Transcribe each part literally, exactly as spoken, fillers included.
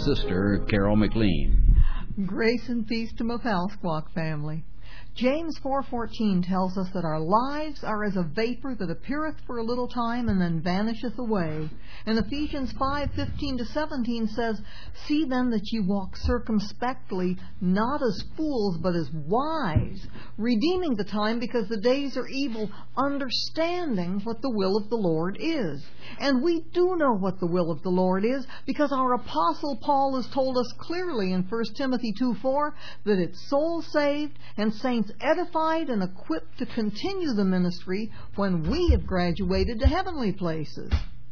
Sister Carol McLean. Grace and peace to my Palsquak family. James four fourteen tells us that our lives are as a vapor that appeareth for a little time and then vanisheth away. And Ephesians five fifteen to seventeen says, See then that ye walk circumspectly, not as fools, but as wise, redeeming the time because the days are evil, understanding what the will of the Lord is. And we do know what the will of the Lord is, because our Apostle Paul has told us clearly in First Timothy two four that it's soul saved and saints edified and equipped to continue the ministry when we have graduated to heavenly places.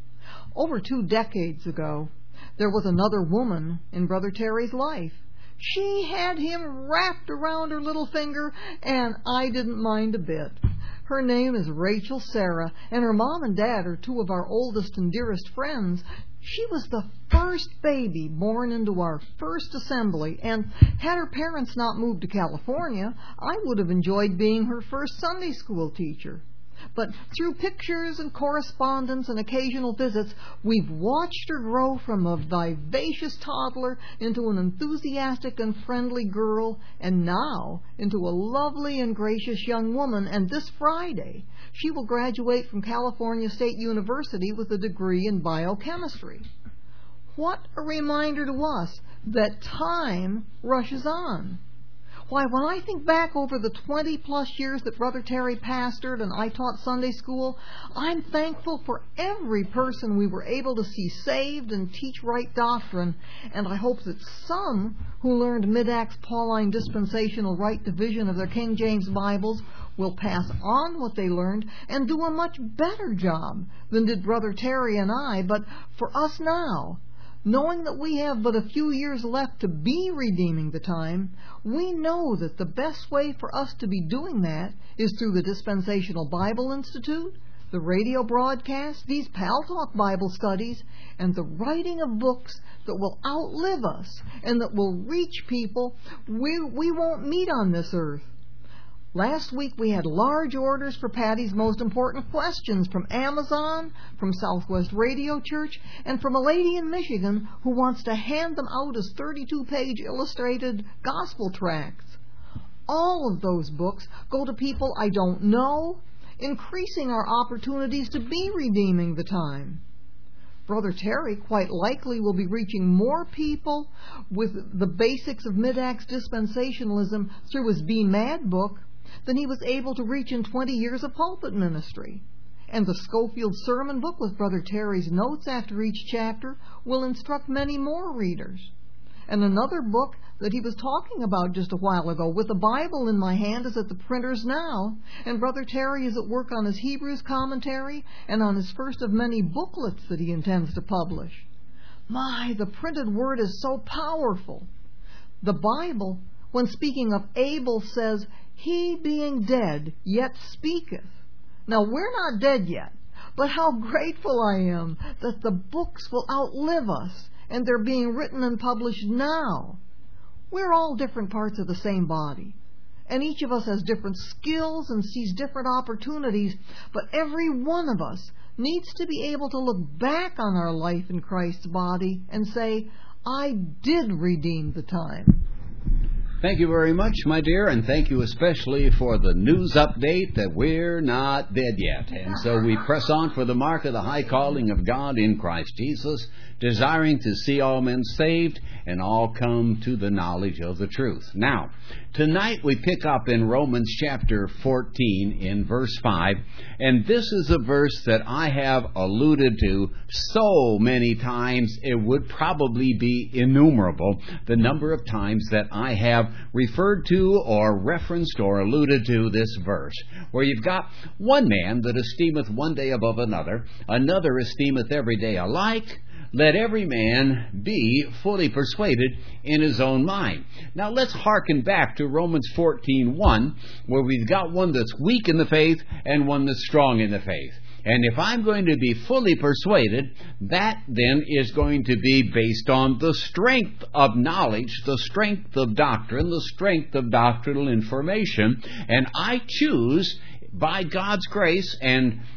Over two decades ago, there was another woman in Brother Terry's life. She had him wrapped around her little finger, and I didn't mind a bit. Her name is Rachel Sarah, and her mom and dad are two of our oldest and dearest friends. She was the first baby born into our first assembly, and had her parents not moved to California, I would have enjoyed being her first Sunday school teacher. But through pictures and correspondence and occasional visits, we've watched her grow from a vivacious toddler into an enthusiastic and friendly girl, and now into a lovely and gracious young woman. And this Friday, she will graduate from California State University with a degree in biochemistry. What a reminder to us that time rushes on. Why, when I think back over the twenty-plus years that Brother Terry pastored and I taught Sunday school, I'm thankful for every person we were able to see saved and teach right doctrine, and I hope that some who learned Mid-Acts Pauline dispensational right division of their King James Bibles will pass on what they learned and do a much better job than did Brother Terry and I. But for us now, knowing that we have but a few years left to be redeeming the time, we know that the best way for us to be doing that is through the Dispensational Bible Institute, the radio broadcast, these Pal Talk Bible studies, and the writing of books that will outlive us and that will reach people we, we won't meet on this earth. Last week we had large orders for Patty's Most Important Questions from Amazon, from Southwest Radio Church, and from a lady in Michigan who wants to hand them out as thirty-two page illustrated gospel tracts. All of those books go to people I don't know, increasing our opportunities to be redeeming the time. Brother Terry quite likely will be reaching more people with the basics of Mid-Acts dispensationalism through his Be Mad book than he was able to reach in twenty years of pulpit ministry. And the Schofield Sermon book with Brother Terry's notes after each chapter will instruct many more readers. And another book that he was talking about just a while ago, With the Bible in My Hand, is at the printers now, and Brother Terry is at work on his Hebrews commentary and on his first of many booklets that he intends to publish. My, the printed word is so powerful. The Bible, when speaking of Abel, says, He being dead yet speaketh. Now, we're not dead yet, but how grateful I am that the books will outlive us, and they're being written and published now. We're all different parts of the same body, and each of us has different skills and sees different opportunities, but every one of us needs to be able to look back on our life in Christ's body and say, I did redeem the time. Thank you very much, my dear, and thank you especially for the news update that we're not dead yet. And so we press on for the mark of the high calling of God in Christ Jesus, desiring to see all men saved and all come to the knowledge of the truth. Now, tonight we pick up in Romans chapter fourteen in verse five, and this is a verse that I have alluded to so many times it would probably be innumerable, the number of times that I have referred to or referenced or alluded to this verse, where you've got one man that esteemeth one day above another, another esteemeth every day alike. Let every man be fully persuaded in his own mind. Now let's hearken back to Romans fourteen one, where we've got one that's weak in the faith and one that's strong in the faith. And if I'm going to be fully persuaded, that then is going to be based on the strength of knowledge, the strength of doctrine, the strength of doctrinal information. And I choose, by God's grace and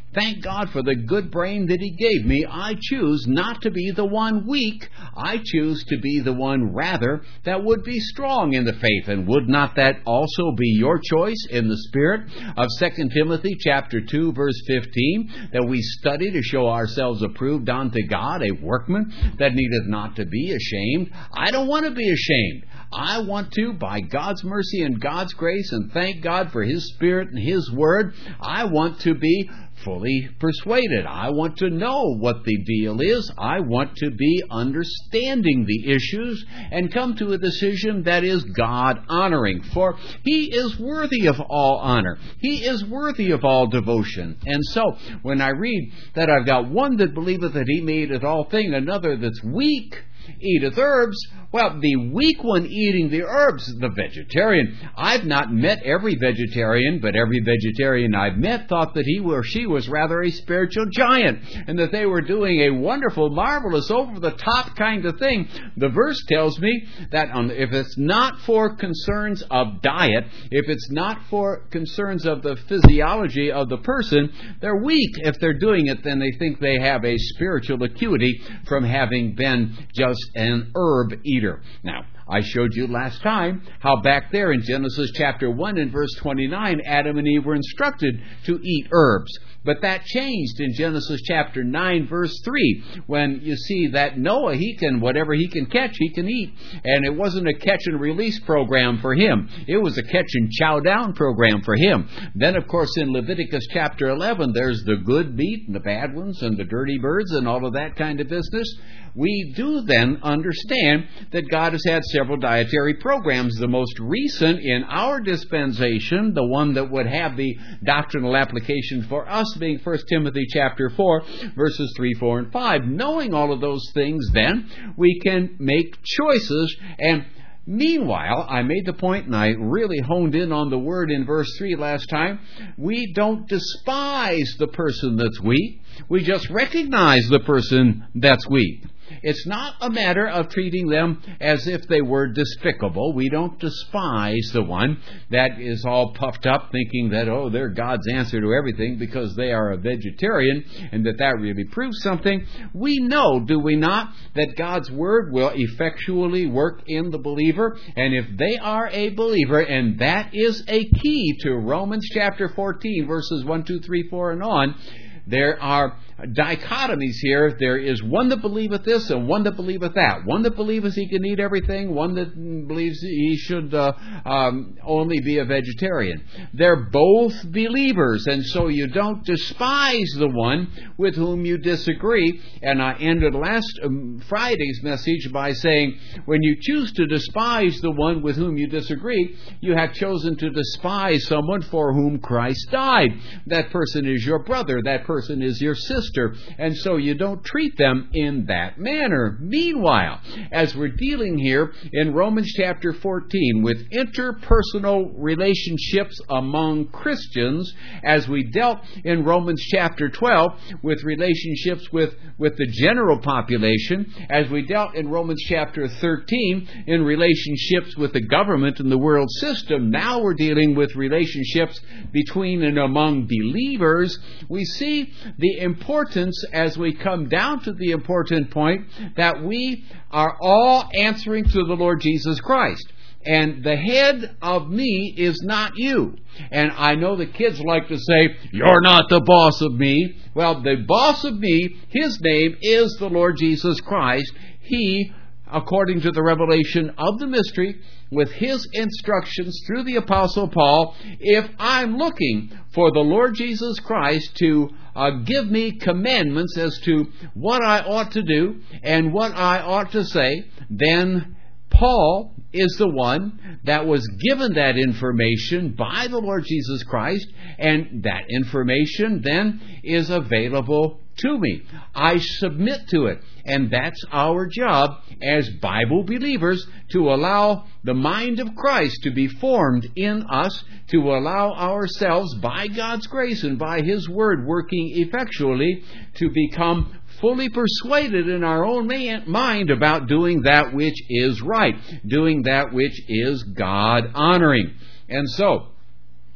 Thank God for the good brain that He gave me. I choose not to be the one weak. I choose to be the one, rather, that would be strong in the faith. And would not that also be your choice in the spirit of Second Timothy chapter two, verse fifteen, that we study to show ourselves approved unto God, a workman that needeth not to be ashamed? I don't want to be ashamed. I want to, by God's mercy and God's grace, and thank God for His Spirit and His Word, I want to be fully persuaded. I want to know what the deal is. I want to be understanding the issues and come to a decision that is God-honoring. For He is worthy of all honor. He is worthy of all devotion. And so, when I read that I've got one that believeth that He made it all thing, another that's weak, eateth herbs, well, the weak one eating the herbs, the vegetarian. I've not met every vegetarian, but every vegetarian I've met thought that he or she was rather a spiritual giant, and that they were doing a wonderful, marvelous, over-the-top kind of thing. The verse tells me that um, if it's not for concerns of diet, if it's not for concerns of the physiology of the person, they're weak. If they're doing it, then they think they have a spiritual acuity from having been just an herb eater. Now, I showed you last time how back there in Genesis chapter one and verse twenty-nine, Adam and Eve were instructed to eat herbs. But that changed in Genesis chapter nine, verse three, when you see that Noah, he can, whatever he can catch, he can eat. And it wasn't a catch and release program for him. It was a catch and chow down program for him. Then, of course, in Leviticus chapter eleven, there's the good meat and the bad ones and the dirty birds and all of that kind of business. We do then understand that God has had several dietary programs. The most recent in our dispensation, the one that would have the doctrinal application for us, being First Timothy chapter four, verses three, four, and five. Knowing all of those things, then, we can make choices. And meanwhile, I made the point, and I really honed in on the word in verse three last time, we don't despise the person that's weak. We just recognize the person that's weak. It's not a matter of treating them as if they were despicable. We don't despise the one that is all puffed up thinking that, oh, they're God's answer to everything because they are a vegetarian and that that really proves something. We know, do we not, that God's Word will effectually work in the believer. And if they are a believer, and that is a key to Romans chapter fourteen, verses one, two, three, four, and on, there are dichotomies here. There is one that believeth this and one that believeth that. One that believeth he can eat everything. One that believes he should uh, um, only be a vegetarian. They're both believers, and so you don't despise the one with whom you disagree. And I ended last um, Friday's message by saying, when you choose to despise the one with whom you disagree, you have chosen to despise someone for whom Christ died. That person is your brother. That person is your sister. And so you don't treat them in that manner. Meanwhile, as we're dealing here in Romans chapter fourteen with interpersonal relationships among Christians, as we dealt in Romans chapter twelve with relationships with, with the general population, as we dealt in Romans chapter thirteen in relationships with the government and the world system, now we're dealing with relationships between and among believers. We see the importance as we come down to the important point that we are all answering to the Lord Jesus Christ. And the head of me is not you. And I know the kids like to say, you're not the boss of me. Well, the boss of me, his name is the Lord Jesus Christ. He, according to the revelation of the mystery, with his instructions through the Apostle Paul, if I'm looking for the Lord Jesus Christ to uh, give me commandments as to what I ought to do and what I ought to say, then Paul is the one that was given that information by the Lord Jesus Christ, and that information then is available to me. I submit to it, and that's our job as Bible believers, to allow the mind of Christ to be formed in us, to allow ourselves, by God's grace and by His Word working effectually, to become fully persuaded in our own man, mind about doing that which is right, doing that which is God-honoring. And so,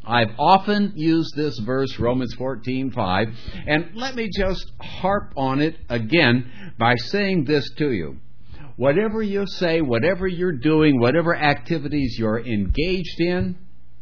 I've often used this verse, Romans fourteen five, and let me just harp on it again by saying this to you. Whatever you say, whatever you're doing, whatever activities you're engaged in,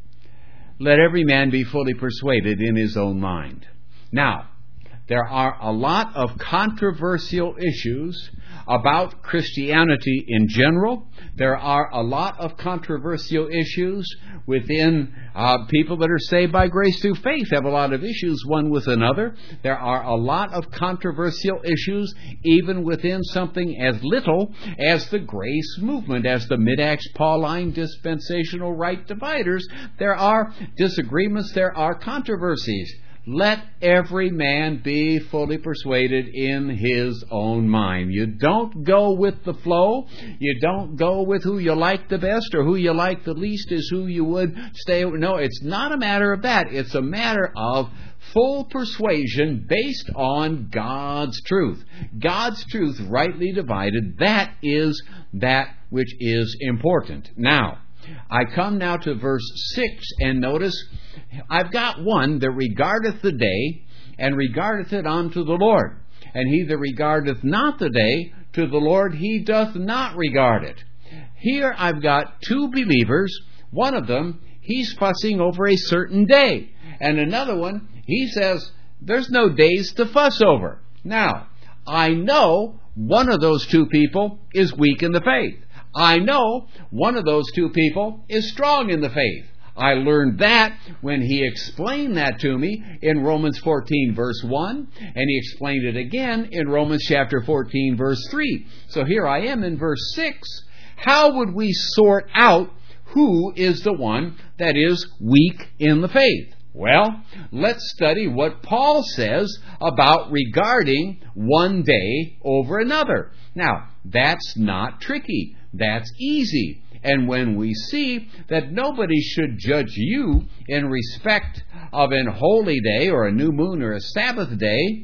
let every man be fully persuaded in his own mind. Now, there are a lot of controversial issues about Christianity in general. There are a lot of controversial issues within uh, people that are saved by grace through faith, have a lot of issues one with another. There are a lot of controversial issues even within something as little as the grace movement, as the Mid-Acts Pauline dispensational right dividers. There are disagreements, there are controversies. Let every man be fully persuaded in his own mind. You don't go with the flow. You don't go with who you like the best or who you like the least is who you would stay with. No, it's not a matter of that. It's a matter of full persuasion based on God's truth. God's truth rightly divided, that is that which is important. Now, I come now to verse six, and notice, I've got one that regardeth the day, and regardeth it unto the Lord. And he that regardeth not the day to the Lord, he doth not regard it. Here I've got two believers. One of them, he's fussing over a certain day. And another one, he says, there's no days to fuss over. Now, I know one of those two people is weak in the faith. I know one of those two people is strong in the faith. I learned that when he explained that to me in Romans fourteen verse one, and he explained it again in Romans chapter fourteen verse three. So here I am in verse six. How would we sort out who is the one that is weak in the faith? Well, let's study what Paul says about regarding one day over another. Now, that's not tricky. That's easy. And when we see that nobody should judge you in respect of an holy day or a new moon or a Sabbath day,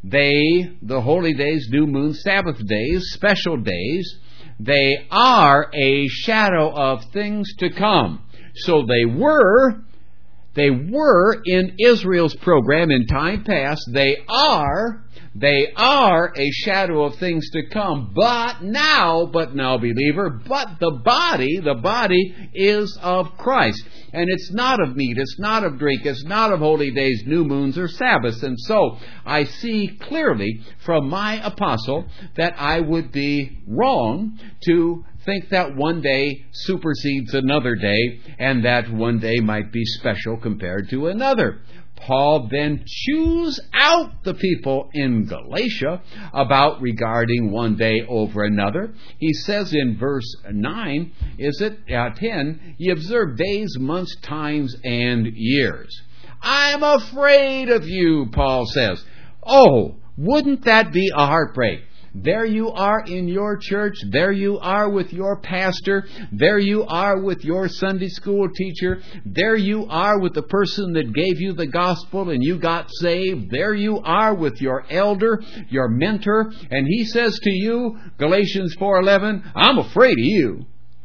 they, the holy days, new moon, Sabbath days, special days, they are a shadow of things to come. So they were, they were in Israel's program in time past. They are They are a shadow of things to come. But now, but now, believer, but the body, the body is of Christ. And it's not of meat, it's not of drink, it's not of holy days, new moons, or Sabbaths. And so I see clearly from my apostle that I would be wrong to think that one day supersedes another day, and that one day might be special compared to another. Paul then chews out the people in Galatia about regarding one day over another. He says in verse nine, is it uh, ten, ye observe days, months, times, and years. I'm afraid of you, Paul says. Oh, wouldn't that be a heartbreak? There you are in your church. There you are with your pastor. There you are with your Sunday school teacher. There you are with the person that gave you the gospel and you got saved. There you are with your elder, your mentor. And he says to you, Galatians four eleven, I'm afraid of you.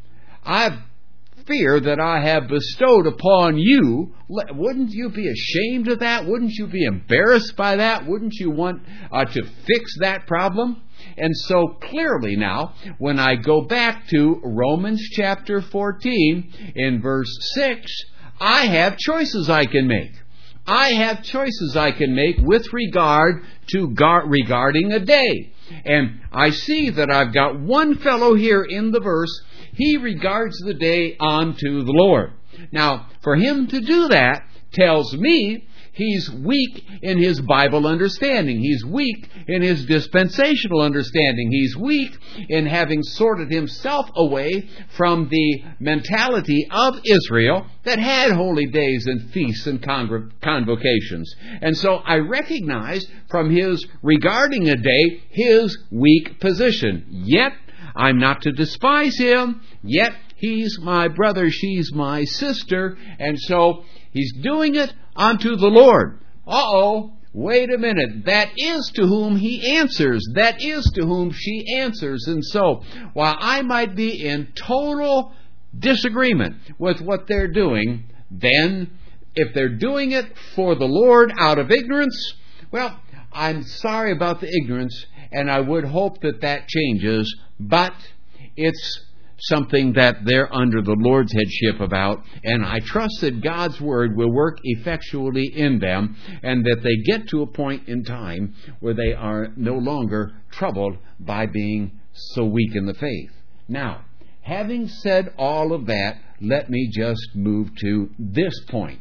I fear that I have bestowed upon you. Wouldn't you be ashamed of that? Wouldn't you be embarrassed by that? Wouldn't you want uh, to fix that problem? And so clearly now, when I go back to Romans chapter fourteen in verse six, I have choices I can make. I have choices I can make with regard to gar- regarding a day. And I see that I've got one fellow here in the verse. He regards the day unto the Lord. Now, for him to do that tells me he's weak in his Bible understanding. He's weak in his dispensational understanding. He's weak in having sorted himself away from the mentality of Israel that had holy days and feasts and convocations. And so I recognize from his regarding a day his weak position. Yet I'm not to despise him. Yet he's my brother, she's my sister. And so he's doing it unto the Lord. Uh-oh, wait a minute. That is to whom he answers. That is to whom she answers. And so, while I might be in total disagreement with what they're doing, then if they're doing it for the Lord out of ignorance, well, I'm sorry about the ignorance, and I would hope that that changes, but it's something that they're under the Lord's headship about, and I trust that God's Word will work effectually in them, and that they get to a point in time where they are no longer troubled by being so weak in the faith. Now, having said all of that, let me just move to this point.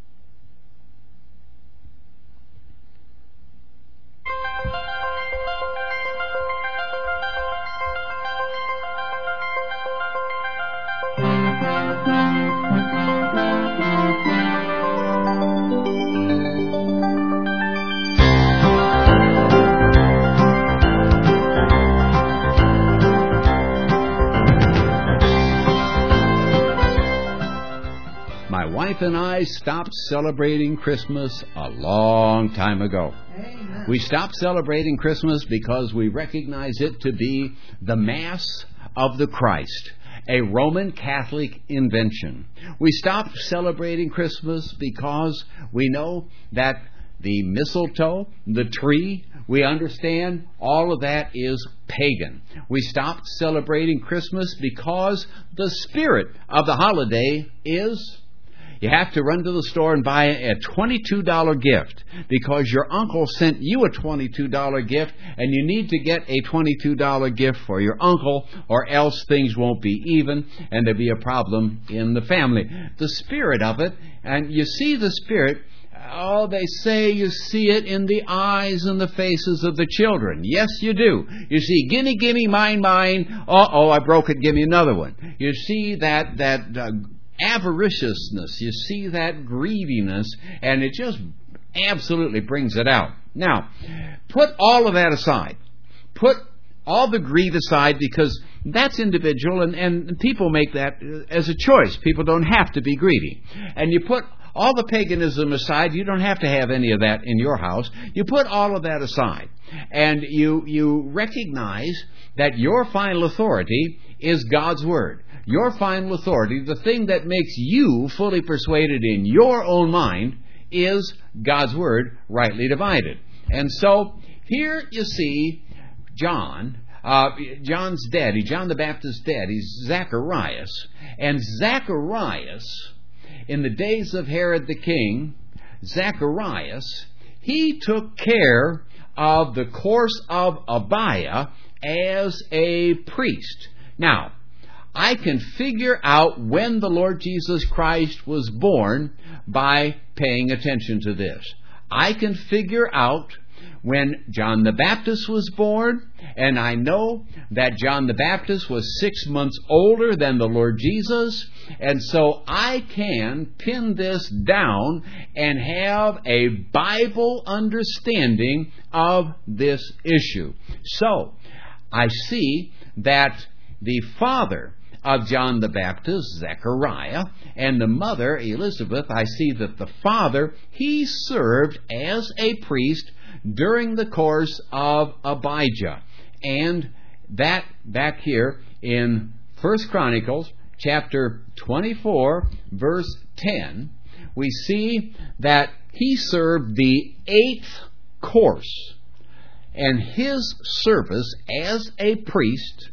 My wife and I stopped celebrating Christmas a long time ago. Amen. We stopped celebrating Christmas because we recognize it to be the Mass of the Christ, a Roman Catholic invention. We stopped celebrating Christmas because we know that the mistletoe, the tree, we understand all of that is pagan. We stopped celebrating Christmas because the spirit of the holiday is you have to run to the store and buy a twenty-two dollars gift because your uncle sent you a twenty-two dollars gift, and you need to get a twenty-two dollars gift for your uncle, or else things won't be even and there'll be a problem in the family. The spirit of it, and you see the spirit, oh, they say you see it in the eyes and the faces of the children. Yes, you do. You see, gimme, gimme, mine, mine. Uh-oh, I broke it, give me another one. You see that, that, uh, avariciousness, you see that greediness, and it just absolutely brings it out. Now, put all of that aside. Put all the greed aside, because that's individual, and, and people make that as a choice. People don't have to be greedy. And you put all the paganism aside. You don't have to have any of that in your house. You put all of that aside, and you you recognize that your final authority is God's Word. Your final authority, the thing that makes you fully persuaded in your own mind, is God's Word rightly divided. And so here you see John, uh, John's daddy, John the Baptist's daddy, Zacharias. And Zacharias, in the days of Herod the king, Zacharias, he took care of the course of Abijah as a priest. Now, I can figure out when the Lord Jesus Christ was born by paying attention to this. I can figure out when John the Baptist was born, and I know that John the Baptist was six months older than the Lord Jesus, and so I can pin this down and have a Bible understanding of this issue. So, I see that the father of John the Baptist, Zechariah, and the mother, Elizabeth, I see that the father, he served as a priest during the course of Abijah. And that back here in First Chronicles chapter twenty-four, verse ten, we see that he served the eighth course. And his service as a priest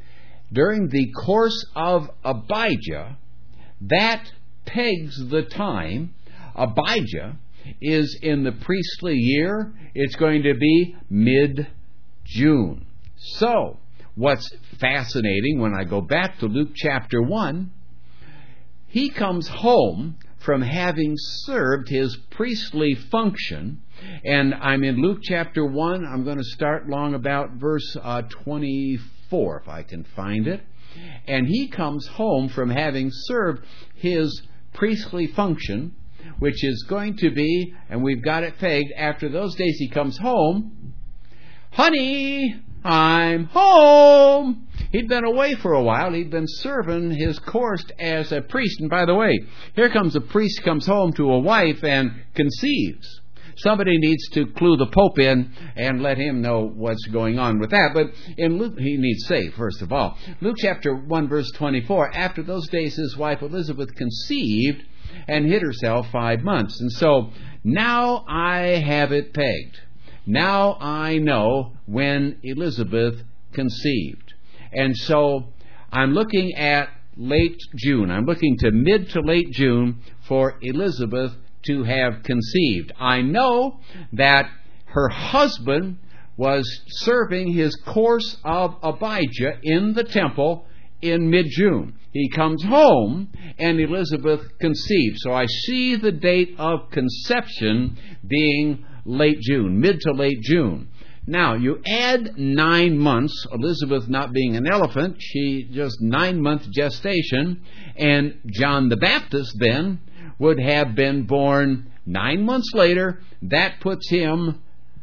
during the course of Abijah, that pegs the time. Abijah is in the priestly year. It's going to be mid-June. So, what's fascinating, when I go back to Luke chapter one, he comes home from having served his priestly function, and I'm in Luke chapter one. I'm going to start long about verse uh, twenty-four, if I can find it. And he comes home from having served his priestly function, which is going to be, and we've got it pegged, after those days he comes home, honey, I'm home. He'd been away for a while. He'd been serving his course as a priest. And by the way, here comes a priest, comes home to a wife and conceives. Somebody needs to clue the Pope in and let him know what's going on with that. But in Luke, he needs say, first of all. Luke chapter one, verse twenty-four, after those days his wife Elizabeth conceived, and hid herself five months. And so now I have it pegged. Now I know when Elizabeth conceived. And so I'm looking at late June. I'm looking to mid to late June for Elizabeth to have conceived. I know that her husband was serving his course of Abijah in the temple in mid-June. He comes home and Elizabeth conceived. So I see the date of conception being late June, mid to late June. Now, you add nine months, Elizabeth not being an elephant, she just nine-month gestation, and John the Baptist then would have been born nine months later. That puts him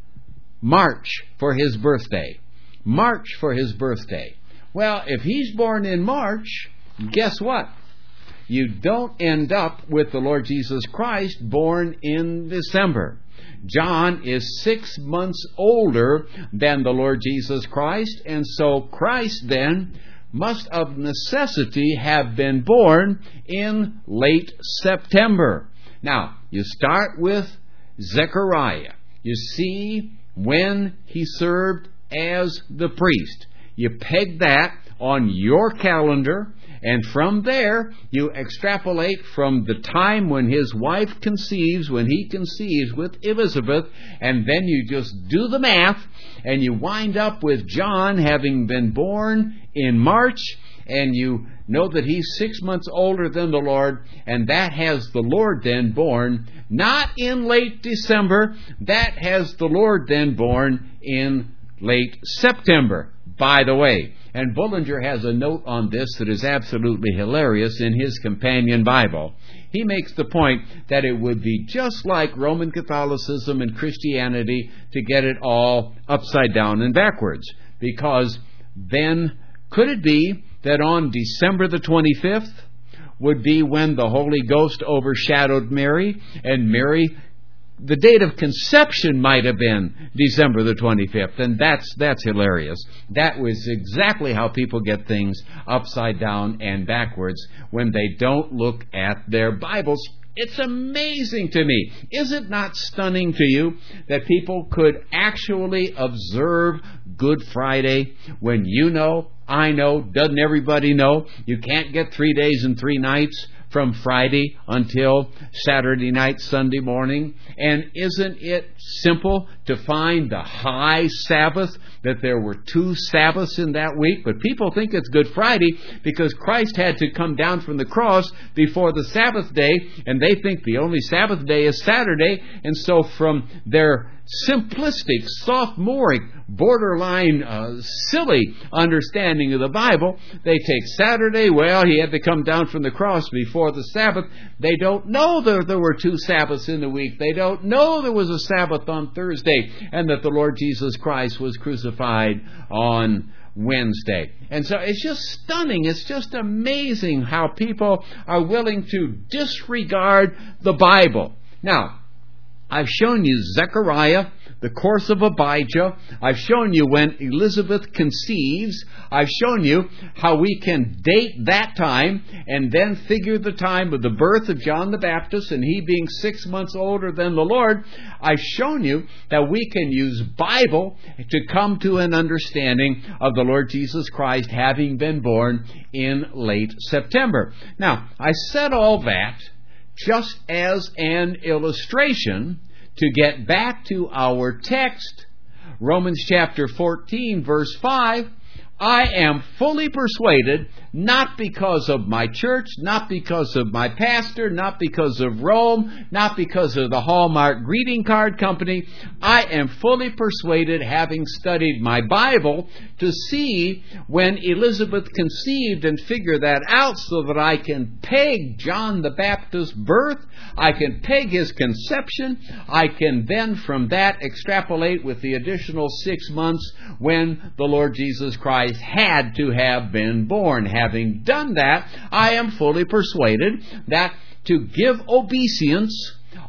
March for his birthday. March for his birthday. Well, if he's born in March, guess what? You don't end up with the Lord Jesus Christ born in December. John is six months older than the Lord Jesus Christ, and so Christ then must of necessity have been born in late September. Now, you start with Zechariah. You see when he served as the priest. You peg that on your calendar, and from there you extrapolate from the time when his wife conceives, when he conceives with Elizabeth, and then you just do the math, and you wind up with John having been born in March, and you know that he's six months older than the Lord, and that has the Lord then born, not in late December, that has the Lord then born in late September, by the way. And Bullinger has a note on this that is absolutely hilarious in his companion Bible. He makes the point that it would be just like Roman Catholicism and Christianity to get it all upside down and backwards. Because then, could it be that on December the twenty-fifth would be when the Holy Ghost overshadowed Mary, and Mary, the date of conception might have been December the twenty-fifth, and that's that's hilarious. That was exactly how people get things upside down and backwards when they don't look at their Bibles. It's amazing to me. Is it not stunning to you that people could actually observe Good Friday when you know, I know, doesn't everybody know, you can't get three days and three nights from Friday until Saturday night, Sunday morning? And isn't it simple to find the high Sabbath, that there were two Sabbaths in that week? But people think it's Good Friday because Christ had to come down from the cross before the Sabbath day, and they think the only Sabbath day is Saturday. And so from their simplistic, sophomoric, borderline uh, silly understanding of the Bible, they take Saturday, well, he had to come down from the cross before the Sabbath. They don't know that there were two Sabbaths in the week. They don't know there was a Sabbath on Thursday and that the Lord Jesus Christ was crucified on Wednesday. And so it's just stunning. It's just amazing how people are willing to disregard the Bible. Now, I've shown you Zechariah, the course of Abijah. I've shown you when Elizabeth conceives. I've shown you how we can date that time and then figure the time of the birth of John the Baptist and he being six months older than the Lord. I've shown you that we can use Bible to come to an understanding of the Lord Jesus Christ having been born in late September. Now, I said all that just as an illustration to get back to our text, Romans chapter fourteen, verse five. I am fully persuaded, not because of my church, not because of my pastor, not because of Rome, not because of the Hallmark greeting card company. I am fully persuaded, having studied my Bible, to see when Elizabeth conceived and figure that out so that I can peg John the Baptist's birth, I can peg his conception, I can then from that extrapolate with the additional six months when the Lord Jesus Christ had to have been born. Having done that, I am fully persuaded that to give obeisance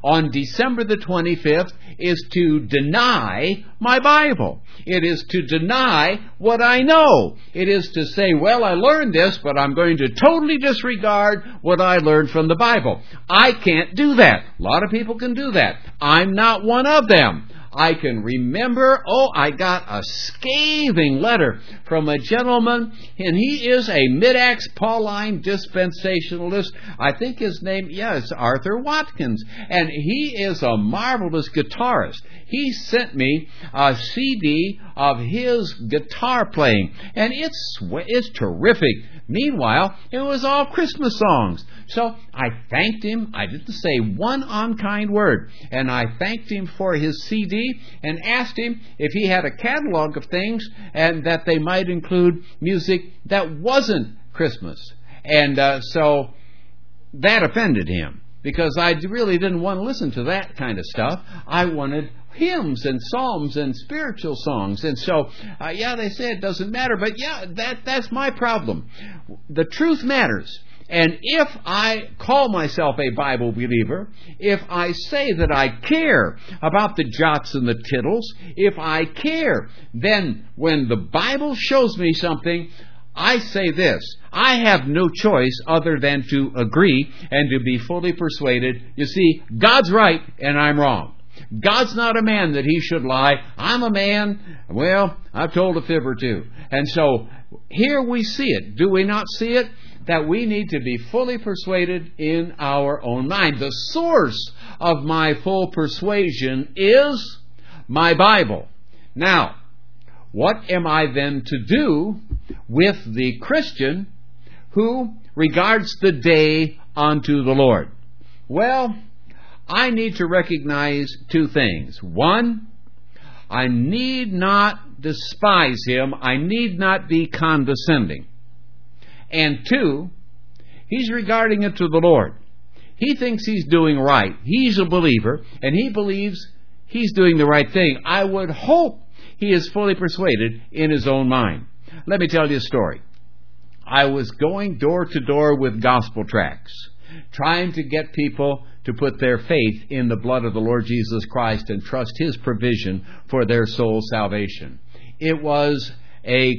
on December the twenty-fifth is to deny my Bible. It is to deny what I know. It is to say, well, I learned this, but I'm going to totally disregard what I learned from the Bible. I can't do that. A lot of people can do that. I'm not one of them. I can remember, oh, I got a scathing letter from a gentleman, and he is a Mid-Acts Pauline dispensationalist. I think his name, yeah, it's Arthur Watkins, and he is a marvelous guitarist. He sent me a C D of his guitar playing, and it's it's terrific. Meanwhile, it was all Christmas songs. So I thanked him. I didn't say one unkind word. And I thanked him for his C D and asked him if he had a catalog of things and that they might include music that wasn't Christmas. And uh, so that offended him, because I really didn't want to listen to that kind of stuff. I wanted hymns and psalms and spiritual songs. And so, uh, yeah, they say it doesn't matter, but yeah, that that's my problem. The truth matters. And if I call myself a Bible believer, if I say that I care about the jots and the tittles, if I care, then when the Bible shows me something, I say this: I have no choice other than to agree and to be fully persuaded. You see, God's right and I'm wrong. God's not a man that he should lie. I'm a man. Well, I've told a fib or two. And so here we see it. Do we not see it? That we need to be fully persuaded in our own mind. The source of my full persuasion is my Bible. Now, what am I then to do with the Christian who regards the day unto the Lord? Well, I need to recognize two things. One, I need not despise him. I need not be condescending. And two, he's regarding it to the Lord. He thinks he's doing right. He's a believer, and he believes he's doing the right thing. I would hope he is fully persuaded in his own mind. Let me tell you a story. I was going door to door with gospel tracts, trying to get people to put their faith in the blood of the Lord Jesus Christ and trust his provision for their soul salvation. It was a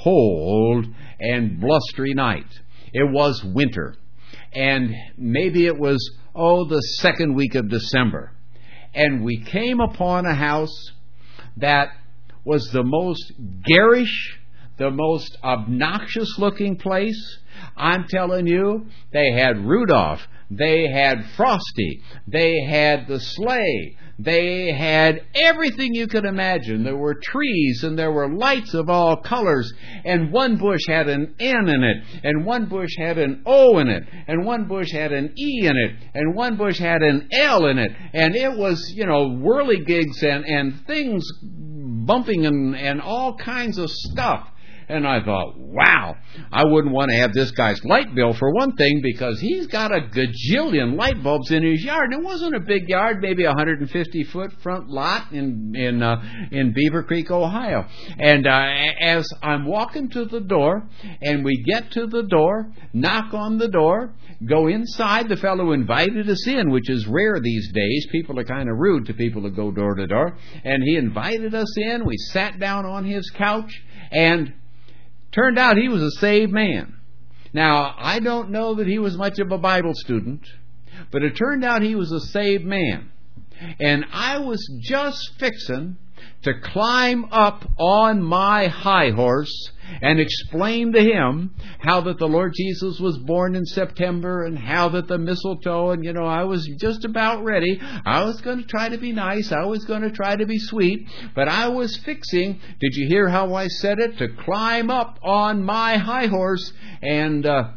cold and blustery night. It was winter. And maybe it was, oh, the second week of December. And we came upon a house that was the most garish, the most obnoxious looking place. I'm telling you, they had Rudolph, they had Frosty, they had the sleigh, they had everything you could imagine. There were trees and there were lights of all colors, and one bush had an N in it, and one bush had an O in it, and one bush had an E in it, and one bush had an L in it, and it was, you know, whirligigs and, and things bumping and, and all kinds of stuff. And I thought, wow, I wouldn't want to have this guy's light bill for one thing, because he's got a gajillion light bulbs in his yard. And it wasn't a big yard, maybe a one hundred fifty foot front lot in in uh, in Beaver Creek, Ohio. And uh, as I'm walking to the door, and we get to the door, knock on the door, go inside. The fellow invited us in, which is rare these days. People are kind of rude to people that go door to door. And he invited us in. We sat down on his couch, and turned out he was a saved man. Now, I don't know that he was much of a Bible student, but it turned out he was a saved man. And I was just fixing to climb up on my high horse and explain to him how that the Lord Jesus was born in September, and how that the mistletoe, and, you know, I was just about ready. I was going to try to be nice. I was going to try to be sweet. But I was fixing, did you hear how I said it? To climb up on my high horse. And uh,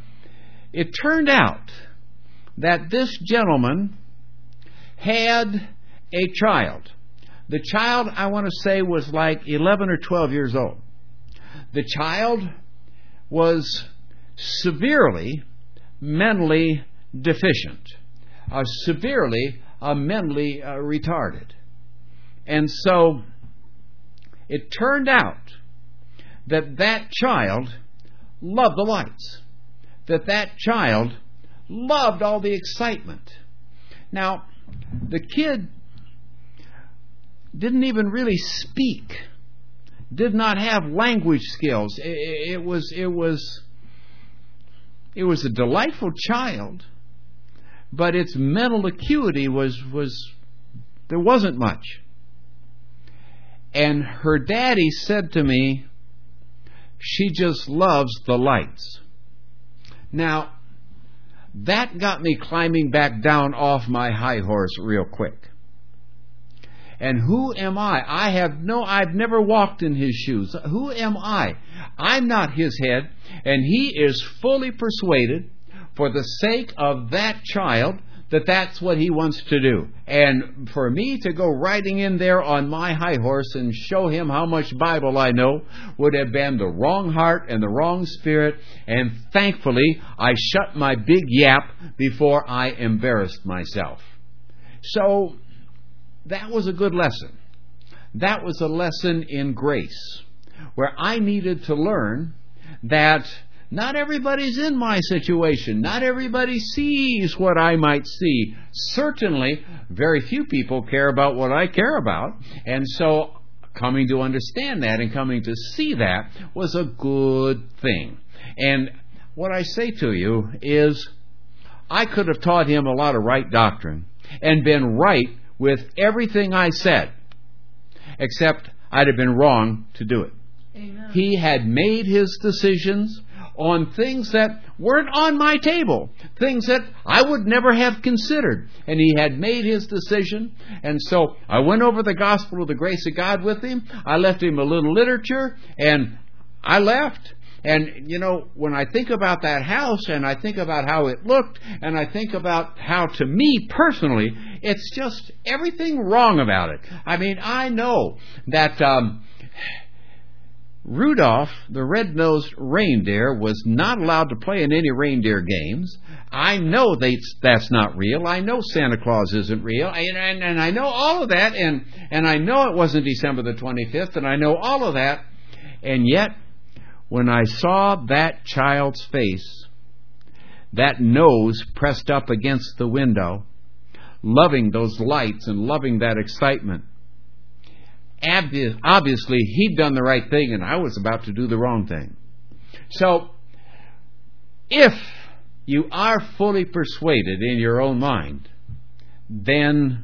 it turned out that this gentleman had a child. The child, I want to say, was like eleven or twelve years old. The child was severely mentally deficient, uh, severely uh, mentally uh, retarded. And so it turned out that that child loved the lights, that that child loved all the excitement. Now, the kid didn't even really speak, did not have language skills. It, it was it was it was a delightful child, but its mental acuity was was there wasn't much. And her daddy said to me, "She just loves the lights." Now, that got me climbing back down off my high horse real quick. And who am I? I have no, I've never walked in his shoes. Who am I? I'm not his head, and he is fully persuaded, for the sake of that child, that that's what he wants to do. And for me to go riding in there on my high horse and show him how much Bible I know would have been the wrong heart and the wrong spirit. And thankfully, I shut my big yap before I embarrassed myself. So that was a good lesson. That was a lesson in grace, where I needed to learn that not everybody's in my situation. Not everybody sees what I might see. Certainly, very few people care about what I care about. And so, coming to understand that and coming to see that was a good thing. And what I say to you is, I could have taught him a lot of right doctrine and been right with everything I said, except I'd have been wrong to do it. Amen. He had made his decisions on things that weren't on my table, things that I would never have considered. And he had made his decision. And so I went over the gospel of the grace of God with him. I left him a little literature, and I left. And, you know, when I think about that house, and I think about how it looked, and I think about how, to me personally, it's just everything wrong about it. I mean, I know that Um, Rudolph, the red-nosed reindeer, was not allowed to play in any reindeer games. I know they, that's not real. I know Santa Claus isn't real. And, and, and I know all of that. And, and I know it wasn't December the twenty-fifth. And I know all of that. And yet, when I saw that child's face, that nose pressed up against the window, loving those lights and loving that excitement, obviously, he'd done the right thing, and I was about to do the wrong thing. So, if you are fully persuaded in your own mind, then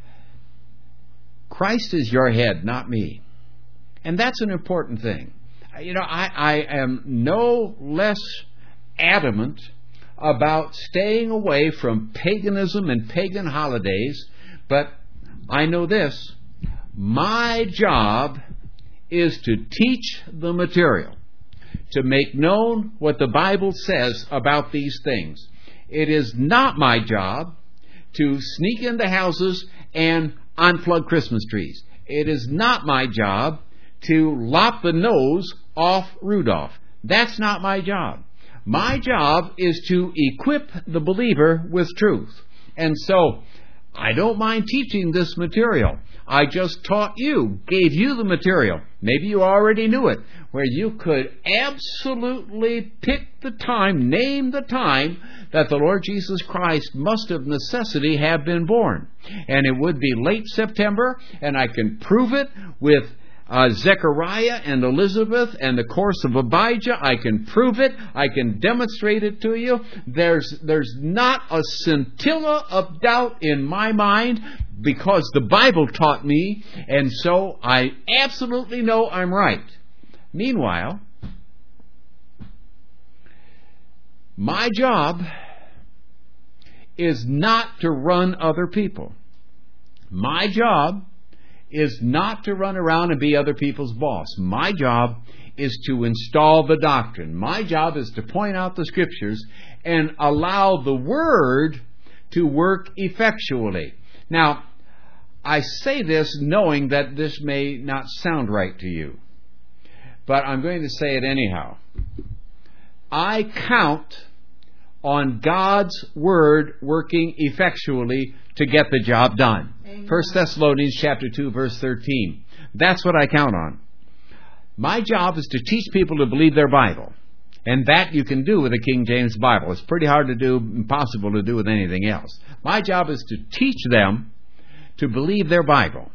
Christ is your head, not me. And that's an important thing. You know, I, I am no less adamant about staying away from paganism and pagan holidays, but I know this. My job is to teach the material, to make known what the Bible says about these things. It is not my job to sneak into houses and unplug Christmas trees. It is not my job to lop the nose off Rudolph. That's not my job. My job is to equip the believer with truth. And so, I don't mind teaching this material. I just taught you, gave you the material. Maybe you already knew it, where you could absolutely pick the time, name the time that the Lord Jesus Christ must of necessity have been born. And it would be late September, and I can prove it with Uh, Zechariah and Elizabeth and the course of Abijah. I can prove it. I can demonstrate it to you. There's there's not a scintilla of doubt in my mind, because the Bible taught me, and so I absolutely know I'm right. Meanwhile, my job is not to run other people. My job is not to run around and be other people's boss. My job is to install the doctrine. My job is to point out the Scriptures and allow the Word to work effectually. Now, I say this knowing that this may not sound right to you, but I'm going to say it anyhow. I count on God's Word working effectually to get the job done. Amen. First Thessalonians chapter two, verse thirteen. That's what I count on. My job is to teach people to believe their Bible. And that you can do with a King James Bible. It's pretty hard to do, impossible to do with anything else. My job is to teach them to believe their Bible,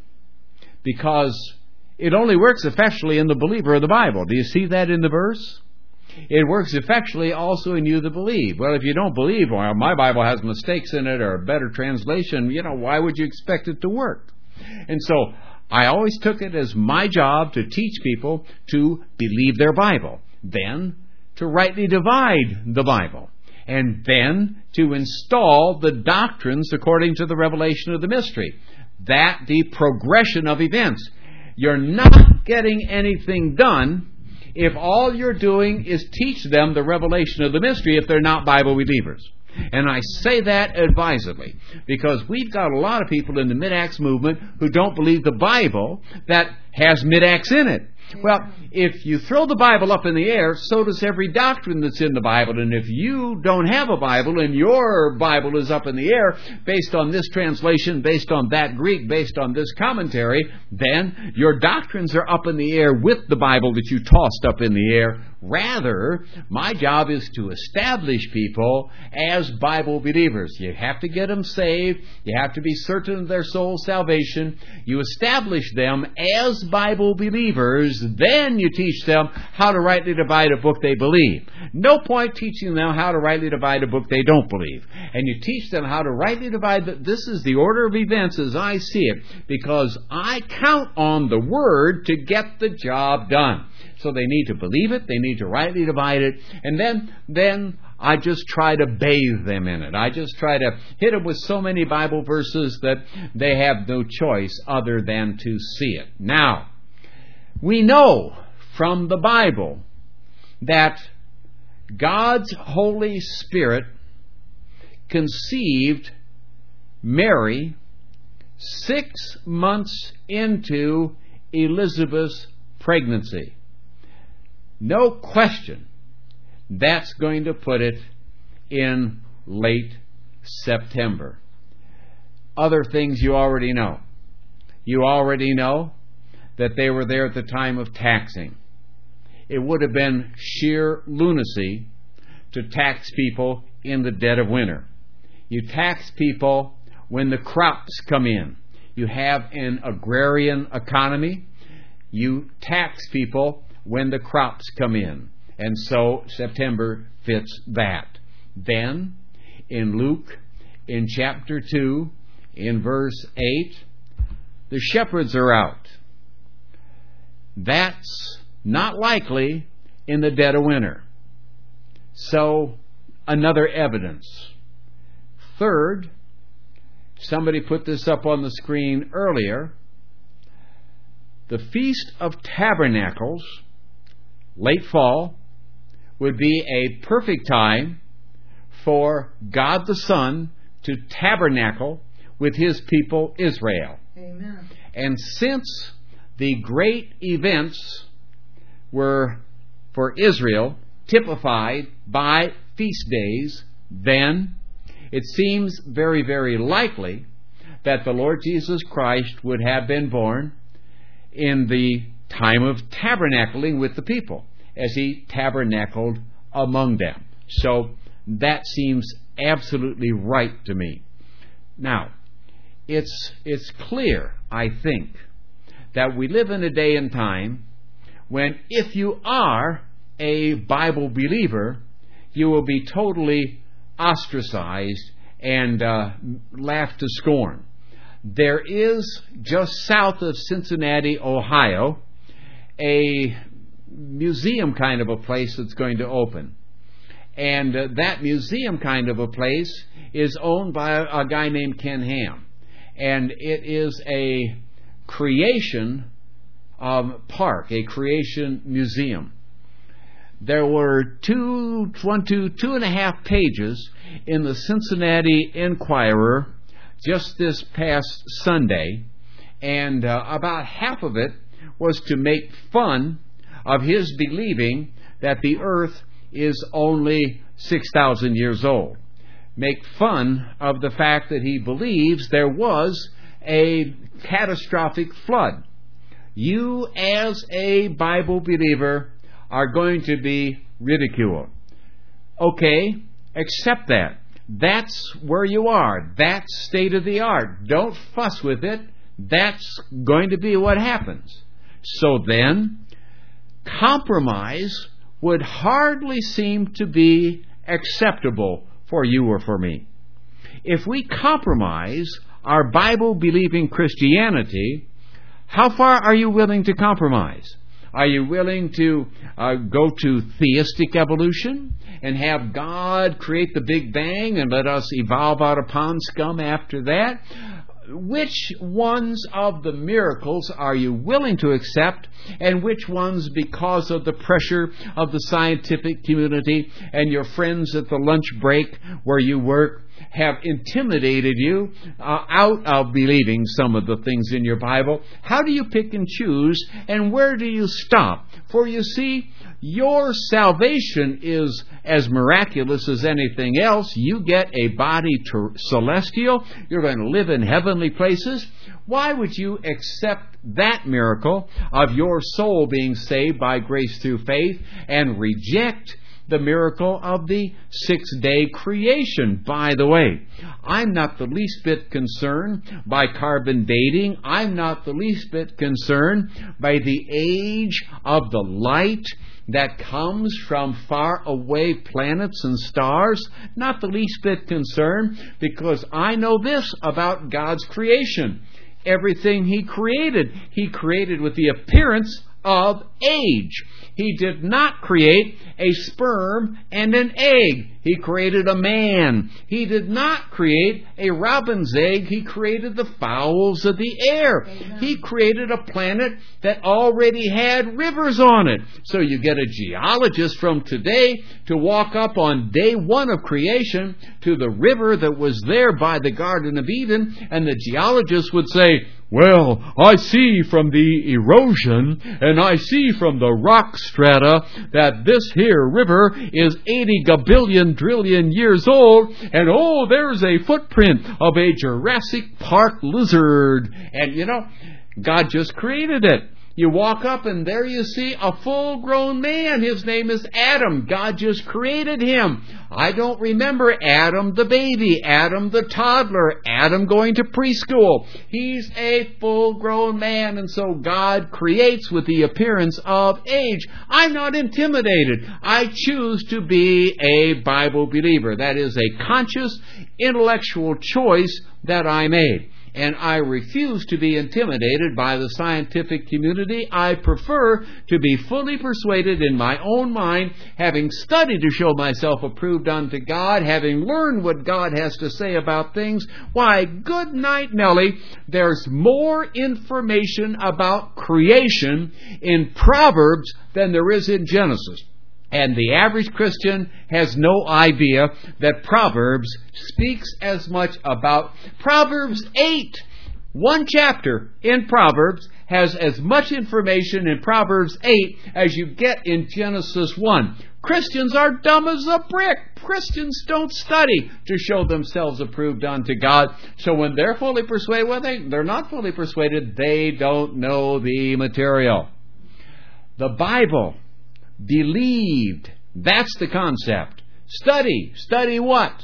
because it only works effectually in the believer of the Bible. Do you see that in the verse? It works effectually also in you that believe. Well, if you don't believe, well, my Bible has mistakes in it or a better translation, you know, why would you expect it to work? And so I always took it as my job to teach people to believe their Bible, then to rightly divide the Bible, and then to install the doctrines according to the revelation of the mystery. That the progression of events. You're not getting anything done if all you're doing is teach them the revelation of the mystery if they're not Bible believers. And I say that advisedly, because we've got a lot of people in the Mid-Acts movement who don't believe the Bible that has Mid-Acts in it. Well, if you throw the Bible up in the air, so does every doctrine that's in the Bible. And if you don't have a Bible and your Bible is up in the air based on this translation, based on that Greek, based on this commentary, then your doctrines are up in the air with the Bible that you tossed up in the air. Rather, my job is to establish people as Bible believers. You have to get them saved. You have to be certain of their soul's salvation. You establish them as Bible believers. Then you teach them how to rightly divide a book they believe. No point teaching them how to rightly divide a book they don't believe. And you teach them how to rightly divide. The, this is the order of events as I see it, because I count on the Word to get the job done. So they need to believe it, they need to rightly divide it, and then then I just try to bathe them in it. I just try to hit them with so many Bible verses that they have no choice other than to see it. Now, we know from the Bible that God's Holy Spirit conceived Mary six months into Elizabeth's pregnancy. No question, that's going to put it in late September. Other things you already know. You already know that they were there at the time of taxing. It would have been sheer lunacy to tax people in the dead of winter. You tax people when the crops come in. You have an agrarian economy. You tax people when the crops come in. And so September fits that. Then, in Luke, in chapter two, in verse eight, the shepherds are out. That's not likely in the dead of winter. So, another evidence. Third, somebody put this up on the screen earlier, the Feast of Tabernacles, late fall, would be a perfect time for God the Son to tabernacle with His people Israel. Amen. And since the great events were for Israel typified by feast days, then it seems very, very likely that the Lord Jesus Christ would have been born in the time of tabernacling with the people, as He tabernacled among them. So that seems absolutely right to me. Now, it's it's clear, I think, that we live in a day and time when if you are a Bible believer, you will be totally ostracized and uh, laughed to scorn. There is, just south of Cincinnati, Ohio, a museum kind of a place that's going to open. And uh, that museum kind of a place is owned by a, a guy named Ken Ham. And it is a creation um, park, a creation museum. There were two, one, two, two and a half pages in the Cincinnati Enquirer just this past Sunday, and uh, about half of it was to make fun of his believing that the earth is only six thousand years old. Make fun of the fact that he believes there was a catastrophic flood. You, as a Bible believer, are going to be ridicule. Okay, accept that. That's where you are. That's state of the art. Don't fuss with it. That's going to be what happens. So then, compromise would hardly seem to be acceptable for you or for me. If we compromise our Bible-believing Christianity, how far are you willing to compromise? Are you willing to uh, go to theistic evolution and have God create the Big Bang and let us evolve out of pond scum after that? Which ones of the miracles are you willing to accept, and which ones, because of the pressure of the scientific community and your friends at the lunch break where you work, have intimidated you uh, out of believing some of the things in your Bible? How do you pick and choose, and where do you stop? For you see, your salvation is as miraculous as anything else. You get a body ter- celestial. You're going to live in heavenly places. Why would you accept that miracle of your soul being saved by grace through faith and reject the miracle of the six-day creation? By the way, I'm not the least bit concerned by carbon dating. I'm not the least bit concerned by the age of the light that comes from far away planets and stars. Not the least bit concerned, because I know this about God's creation. Everything He created, He created with the appearance of age. He did not create a sperm and an egg. He created a man. He did not create a robin's egg. He created the fowls of the air. Amen. He created a planet that already had rivers on it. So you get a geologist from today to walk up on day one of creation to the river that was there by the Garden of Eden, and the geologist would say, well, I see from the erosion and I see from the rock strata that this here river is eighty gabillion trillion years old, and oh, there's a footprint of a Jurassic Park lizard. And you know, God just created it. You walk up and there you see a full-grown man. His name is Adam. God just created him. I don't remember Adam the baby, Adam the toddler, Adam going to preschool. He's a full-grown man, and so God creates with the appearance of age. I'm not intimidated. I choose to be a Bible believer. That is a conscious, intellectual choice that I made. And I refuse to be intimidated by the scientific community. I prefer to be fully persuaded in my own mind, having studied to show myself approved unto God, having learned what God has to say about things. Why, good night, Nellie, there's more information about creation in Proverbs than there is in Genesis. And the average Christian has no idea that Proverbs speaks as much about... Proverbs eight, one chapter in Proverbs, has as much information in Proverbs eight as you get in Genesis one. Christians are dumb as a brick. Christians don't study to show themselves approved unto God. So when they're fully persuaded, well, they, they're not fully persuaded. They don't know the material. The Bible... believed. That's the concept. Study. Study what?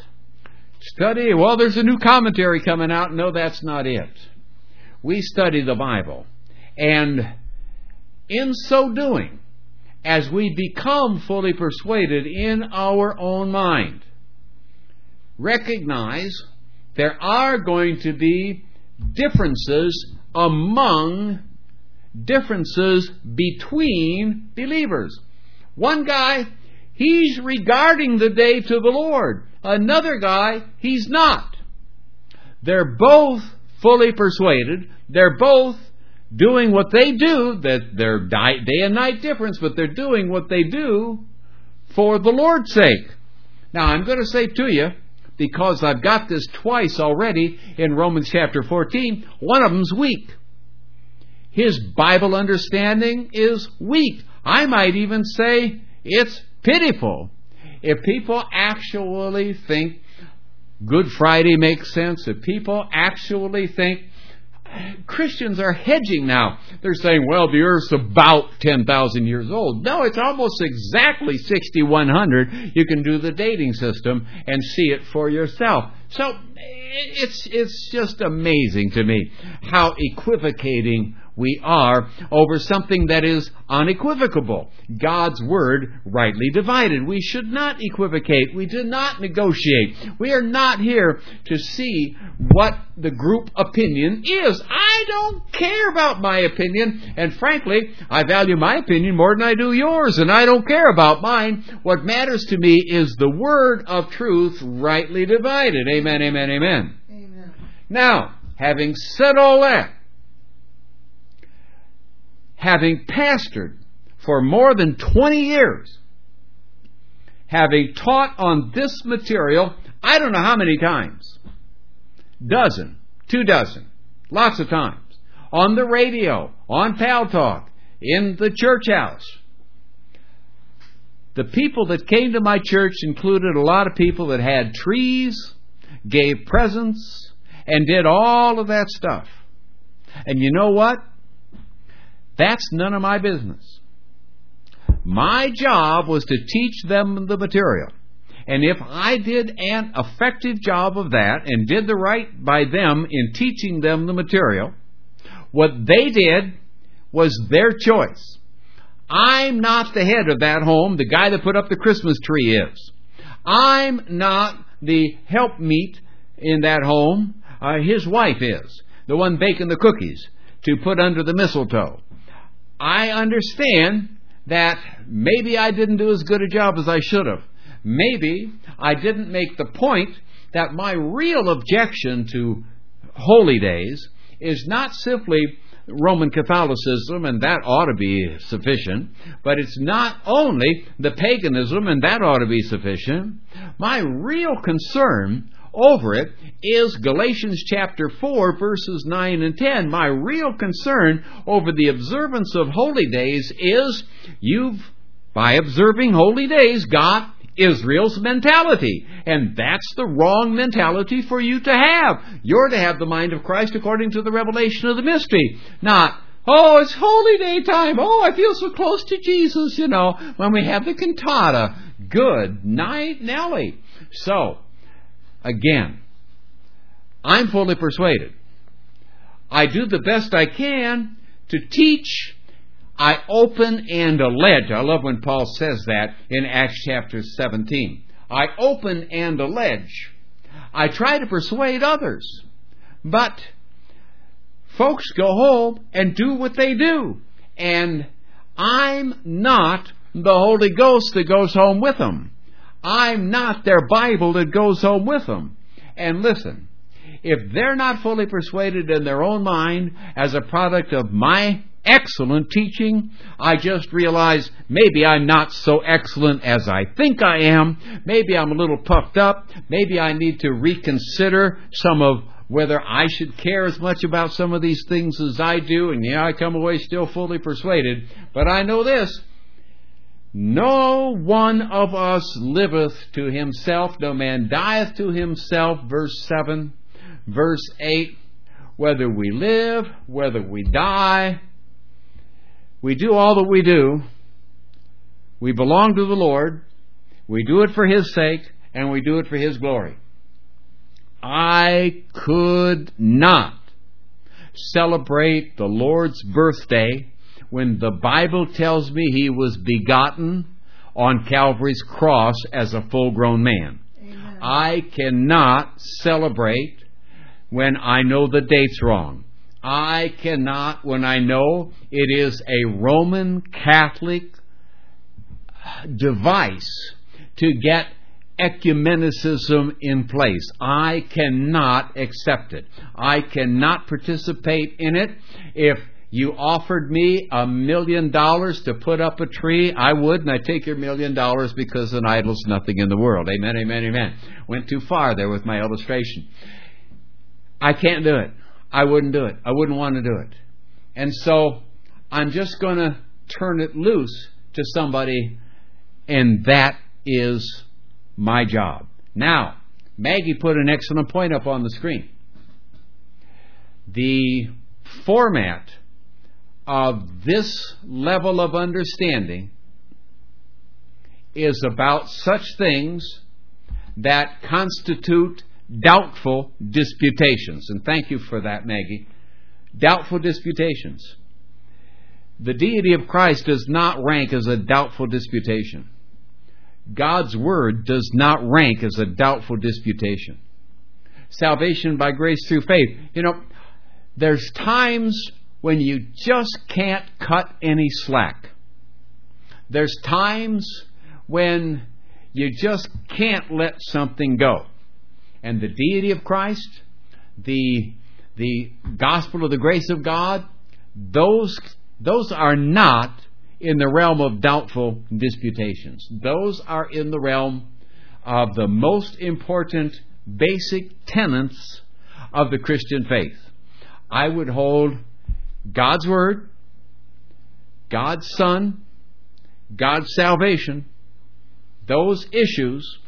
Study, well, there's a new commentary coming out. No, that's not it. We study the Bible. And in so doing, as we become fully persuaded in our own mind, recognize there are going to be differences among differences between believers. One guy, he's regarding the day to the Lord. Another guy, he's not. They're both fully persuaded. They're both doing what they do. That they're day and night difference, but they're doing what they do for the Lord's sake. Now, I'm going to say to you, because I've got this twice already in Romans chapter fourteen, one of them's weak. His Bible understanding is weak. I might even say it's pitiful. If people actually think Good Friday makes sense, if people actually think Christians are hedging now. They're saying, well, the earth's about ten thousand years old. No, it's almost exactly sixty-one hundred. You can do the dating system and see it for yourself. So it's it's just amazing to me how equivocating we are over something that is unequivocable. God's Word rightly divided. We should not equivocate. We do not negotiate. We are not here to see what the group opinion is. I don't care about my opinion. And frankly, I value my opinion more than I do yours. And I don't care about mine. What matters to me is the Word of truth rightly divided. Amen, amen, amen. Amen. Now, having said all that, having pastored for more than twenty years, having taught on this material, I don't know how many times, dozen, two dozen, lots of times, on the radio, on Pal Talk, in the church house. The people that came to my church included a lot of people that had trees, gave presents, and did all of that stuff. And you know what? That's none of my business. My job was to teach them the material. And if I did an effective job of that and did the right by them in teaching them the material, what they did was their choice. I'm not the head of that home. The guy that put up the Christmas tree is. I'm not the helpmeet in that home. Uh, his wife is. The one baking the cookies to put under the mistletoe. I understand that maybe I didn't do as good a job as I should have. Maybe I didn't make the point that my real objection to holy days is not simply Roman Catholicism, and that ought to be sufficient, but it's not only the paganism, and that ought to be sufficient. My real concern over it is Galatians chapter four, verses nine and ten. My real concern over the observance of holy days is you've, by observing holy days, got Israel's mentality. And that's the wrong mentality for you to have. You're to have the mind of Christ according to the revelation of the mystery. Not, oh, it's holy day time. Oh, I feel so close to Jesus, you know, when we have the cantata. Good night, Nellie. So, again, I'm fully persuaded. I do the best I can to teach. I open and allege. I love when Paul says that in Acts chapter seventeen. I open and allege. I try to persuade others. But folks go home and do what they do. And I'm not the Holy Ghost that goes home with them. I'm not their Bible that goes home with them. And listen, if they're not fully persuaded in their own mind as a product of my excellent teaching, I just realize maybe I'm not so excellent as I think I am. Maybe I'm a little puffed up. Maybe I need to reconsider some of whether I should care as much about some of these things as I do. And yeah, I come away still fully persuaded. But I know this. No one of us liveth to himself, no man dieth to himself, verse seven, verse eight, whether we live, whether we die, we do all that we do, we belong to the Lord, we do it for His sake, and we do it for His glory. I could not celebrate the Lord's birthday when the Bible tells me He was begotten on Calvary's cross as a full-grown man. Amen. I cannot celebrate when I know the date's wrong. I cannot when I know it is a Roman Catholic device to get ecumenicism in place. I cannot accept it. I cannot participate in it. If you offered me a million dollars to put up a tree, I would, and I take your million dollars because an idol's nothing in the world. Amen, amen, amen. Went too far there with my illustration. I can't do it. I wouldn't do it. I wouldn't want to do it. And so I'm just going to turn it loose to somebody, and that is my job. Now, Maggie put an excellent point up on the screen. The format of this level of understanding is about such things that constitute doubtful disputations. And thank you for that, Maggie. Doubtful disputations. The deity of Christ does not rank as a doubtful disputation. God's Word does not rank as a doubtful disputation. Salvation by grace through faith. You know, there's times when you just can't cut any slack. There's times when you just can't let something go. And the deity of Christ, the, the gospel of the grace of God, those, those are not in the realm of doubtful disputations. Those are in the realm of the most important basic tenets of the Christian faith. I would hold God's Word, God's Son, God's salvation, those issues.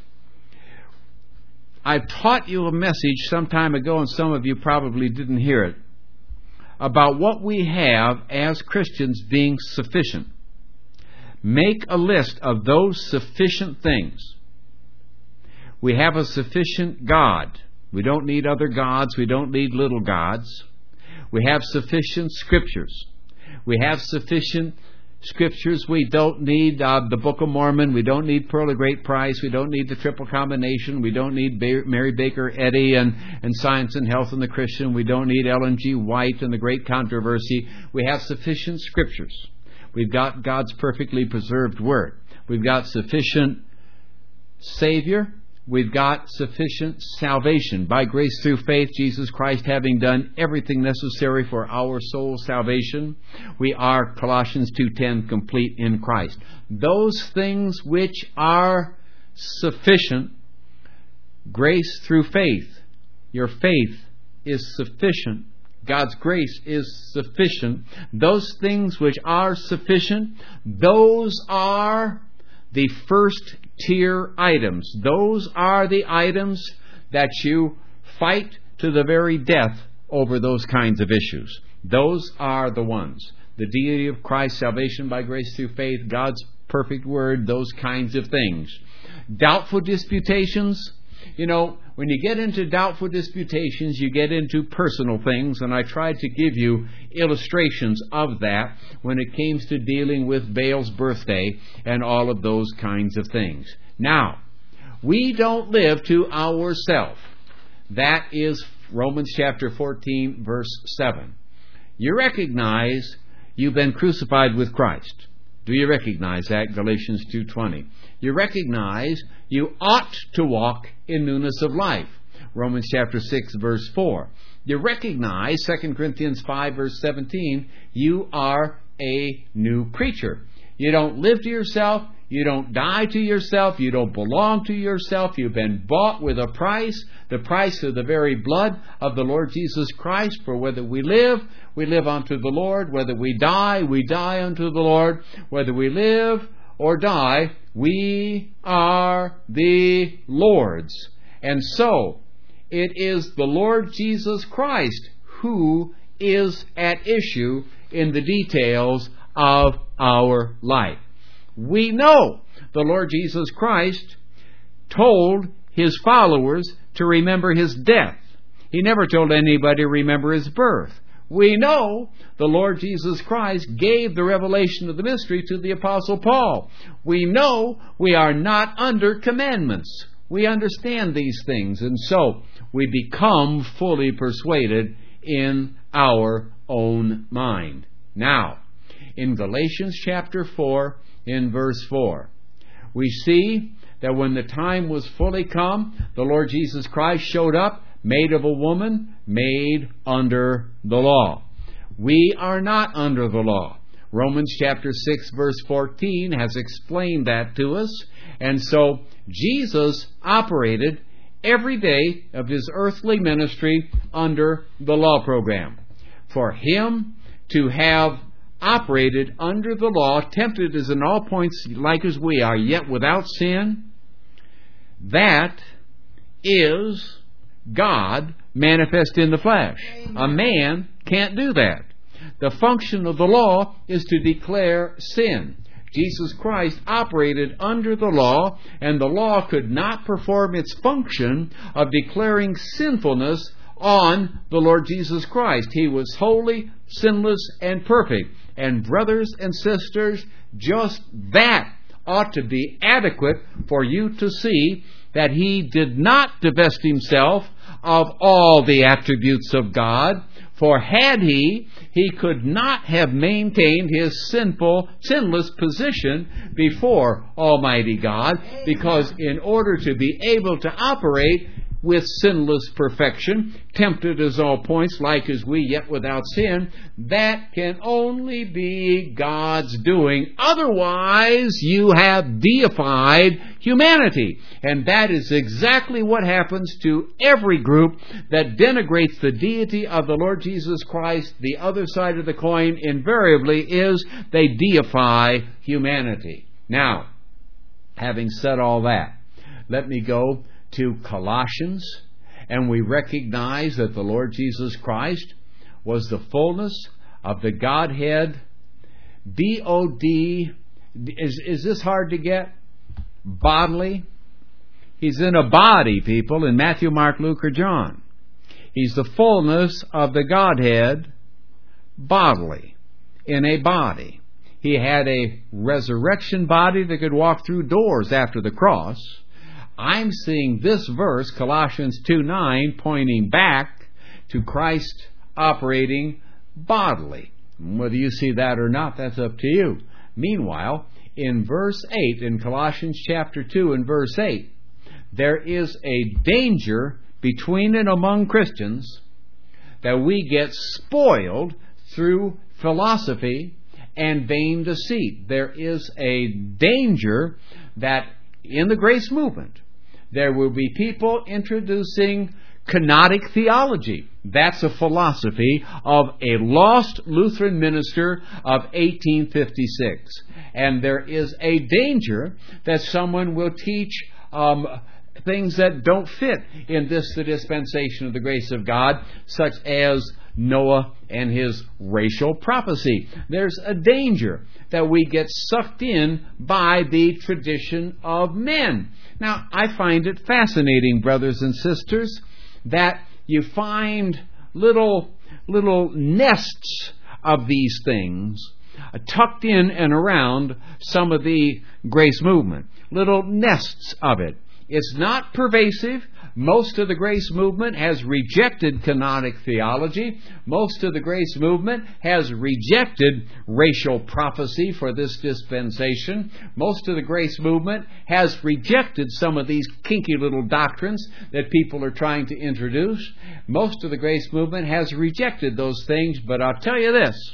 I've taught you a message some time ago, and some of you probably didn't hear it, about what we have as Christians being sufficient. Make a list of those sufficient things. We have a sufficient God. We don't need other gods. We don't need little gods. We have sufficient Scriptures. We have sufficient Scriptures. We don't need uh, the Book of Mormon. We don't need Pearl of Great Price. We don't need the Triple Combination. We don't need ba- Mary Baker Eddy and, and Science and Health and the Christian. We don't need Ellen G. White and the Great Controversy. We have sufficient Scriptures. We've got God's perfectly preserved Word. We've got sufficient Savior. We've got sufficient salvation by grace through faith, Jesus Christ having done everything necessary for our soul salvation. We are, Colossians two ten, complete in Christ. Those things which are sufficient, grace through faith. Your faith is sufficient. God's grace is sufficient. Those things which are sufficient, those are the first tier items. Those are the items that you fight to the very death over those kinds of issues. Those are the ones. The deity of Christ, salvation by grace through faith, God's perfect Word, those kinds of things. Doubtful disputations. You know, when you get into doubtful disputations, you get into personal things, and I tried to give you illustrations of that when it came to dealing with Baal's birthday and all of those kinds of things. Now, we don't live to ourselves. That is Romans chapter fourteen, verse seven. You recognize you've been crucified with Christ. Do you recognize that? Galatians two twenty. You recognize you ought to walk in newness of life. Romans chapter six, verse four. You recognize, Second Corinthians five, verse seventeen, you are a new creature. You don't live to yourself. You don't die to yourself. You don't belong to yourself. You've been bought with a price, the price of the very blood of the Lord Jesus Christ. For whether we live, we live unto the Lord. Whether we die, we die unto the Lord. Whether we live or die, we are the Lord's. And so, it is the Lord Jesus Christ who is at issue in the details of our life. We know the Lord Jesus Christ told His followers to remember His death. He never told anybody to remember His birth. We know the Lord Jesus Christ gave the revelation of the mystery to the Apostle Paul. We know we are not under commandments. We understand these things, and so we become fully persuaded in our own mind. Now, in Galatians chapter four, in verse four, we see that when the time was fully come, the Lord Jesus Christ showed up, made of a woman, made under the law. We are not under the law. Romans chapter six, verse fourteen has explained that to us. And so Jesus operated every day of His earthly ministry under the law program. For Him to have operated under the law, tempted as in all points like as we are, yet without sin, that is God manifest in the flesh. Amen. A man can't do that. The function of the law is to declare sin. Jesus Christ operated under the law, and the law could not perform its function of declaring sinfulness on the Lord Jesus Christ. He was holy, sinless, and perfect. And brothers and sisters, just that ought to be adequate for you to see that He did not divest Himself of all the attributes of God. For had He, He could not have maintained His sinful, sinless position before Almighty God, because in order to be able to operate with sinless perfection, tempted as all points, like as we, yet without sin, that can only be God's doing. Otherwise, you have deified humanity. And that is exactly what happens to every group that denigrates the deity of the Lord Jesus Christ. The other side of the coin invariably is they deify humanity. Now, having said all that, let me go to Colossians, and we recognize that the Lord Jesus Christ was the fullness of the Godhead. B O D, is, is this hard to get? Bodily. He's in a body, people, in Matthew, Mark, Luke, or John. He's the fullness of the Godhead bodily, in a body. He had a resurrection body that could walk through doors after the cross. I'm seeing this verse, Colossians two nine, pointing back to Christ operating bodily. Whether you see that or not, that's up to you. Meanwhile, in verse eight, in Colossians chapter two and verse eight, there is a danger between and among Christians that we get spoiled through philosophy and vain deceit. There is a danger that in the grace movement, there will be people introducing kenotic theology. That's a philosophy of a lost Lutheran minister of eighteen fifty-six. And there is a danger that someone will teach um, things that don't fit in this, the dispensation of the grace of God, such as Noah and his racial prophecy. There's a danger that we get sucked in by the tradition of men. Now, I find it fascinating, brothers and sisters, that you find little, little nests of these things tucked in and around some of the grace movement. Little nests of it. It's not pervasive. Most of the grace movement has rejected canonic theology. Most of the grace movement has rejected racial prophecy for this dispensation. Most of the grace movement has rejected some of these kinky little doctrines that people are trying to introduce. Most of the grace movement has rejected those things, but I'll tell you this.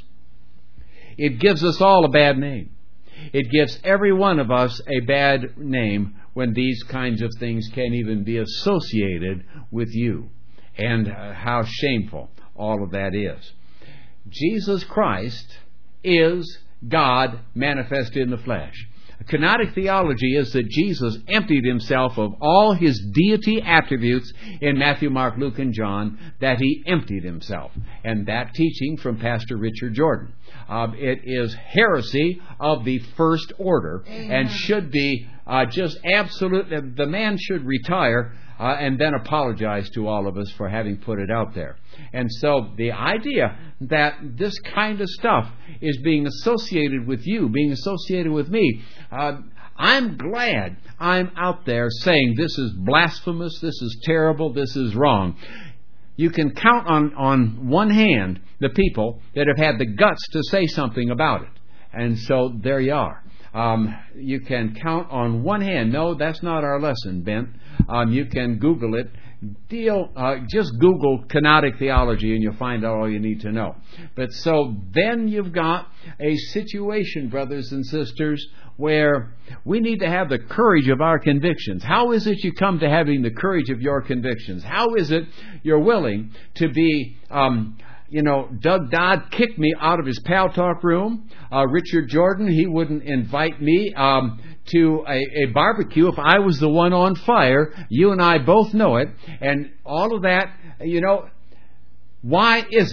It gives us all a bad name. It gives every one of us a bad name when these kinds of things can't even be associated with you. And uh, how shameful all of that is. Jesus Christ is God manifest in the flesh. Kenotic theology is that Jesus emptied Himself of all His deity attributes in Matthew, Mark, Luke, and John, that He emptied Himself. And that teaching from Pastor Richard Jordan. Uh, it is heresy of the first order. Amen. And should be uh, just absolute. The man should retire uh, and then apologize to all of us for having put it out there. And so the idea that this kind of stuff is being associated with you, being associated with me, uh, I'm glad I'm out there saying this is blasphemous, this is terrible, this is wrong. You can count on, on one hand the people that have had the guts to say something about it. And so there you are. Um, you can count on one hand. No, that's not our lesson, Bent. Um, you can Google it. Deal. Uh, just Google kenotic theology and you'll find out all you need to know. But so then you've got a situation, brothers and sisters, where we need to have the courage of our convictions. How is it you come to having the courage of your convictions? How is it you're willing to be... Um, You know, Doug Dodd kicked me out of his Pal Talk room. Uh, Richard Jordan, he wouldn't invite me um, to a, a barbecue if I was the one on fire. You and I both know it. And all of that, you know, why is it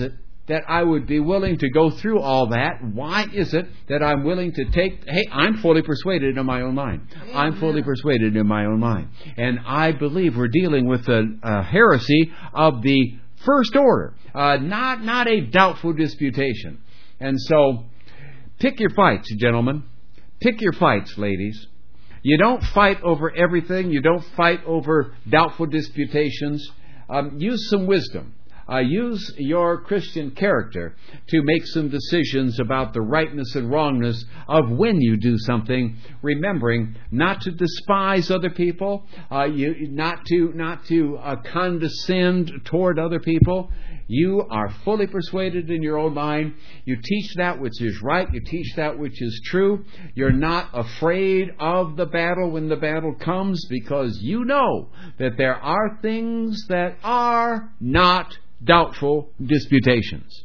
that I would be willing to go through all that? Why is it that I'm willing to take, hey, I'm fully persuaded in my own mind. Amen. I'm fully persuaded in my own mind. And I believe we're dealing with a, a heresy of the first order, uh, not, not a doubtful disputation. And so, pick your fights, gentlemen. Pick your fights, ladies. You don't fight over everything. You don't fight over doubtful disputations. Um, use some wisdom. Uh, use your Christian character to make some decisions about the rightness and wrongness of when you do something, remembering not to despise other people, uh, you, not to not to uh, condescend toward other people. You are fully persuaded in your own mind. You teach that which is right. You teach that which is true. You're not afraid of the battle when the battle comes, because you know that there are things that are not doubtful disputations.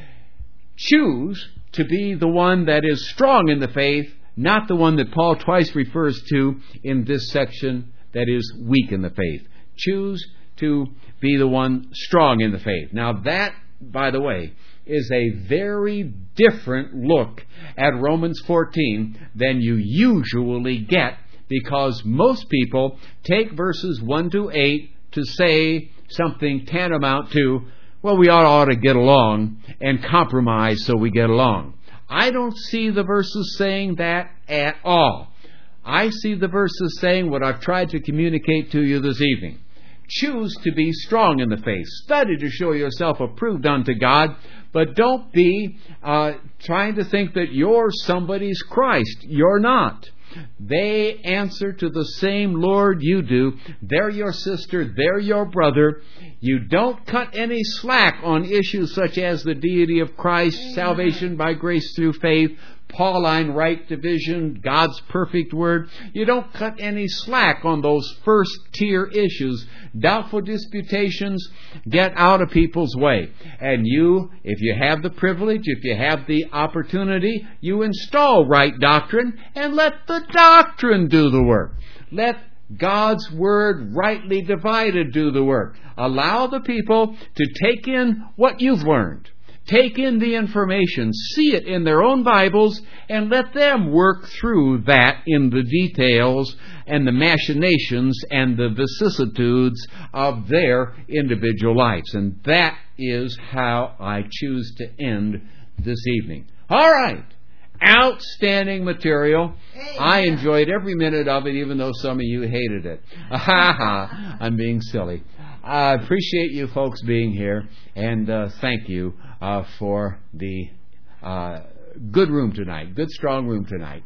Choose to be the one that is strong in the faith, not the one that Paul twice refers to in this section that is weak in the faith. Choose to be the one strong in the faith. Now that, by the way, is a very different look at Romans fourteen than you usually get, because most people take verses one to eight to say something tantamount to, well, we ought, ought to get along and compromise so we get along. I don't see the verses saying that at all. I see the verses saying what I've tried to communicate to you this evening. Choose to be strong in the faith. Study to show yourself approved unto God, but don't be uh, trying to think that you're somebody's Christ. You're not. They answer to the same Lord you do. They're your sister. They're your brother. You don't cut any slack on issues such as the deity of Christ, Amen. Salvation by grace through faith, Pauline right division, God's perfect word. You don't cut any slack on those first tier issues. Doubtful disputations, get out of people's way. And you, if you have the privilege, if you have the opportunity, you install right doctrine and let the doctrine do the work. Let God's Word rightly divided do the work. Allow the people to take in what you've learned. Take in the information, see it in their own Bibles, and let them work through that in the details and the machinations and the vicissitudes of their individual lives. And that is how I choose to end this evening. All right. Outstanding material. Amen. I enjoyed every minute of it, even though some of you hated it. Ha ha! I'm being silly. I appreciate you folks being here, and uh, thank you uh, for the uh, good room tonight, good strong room tonight.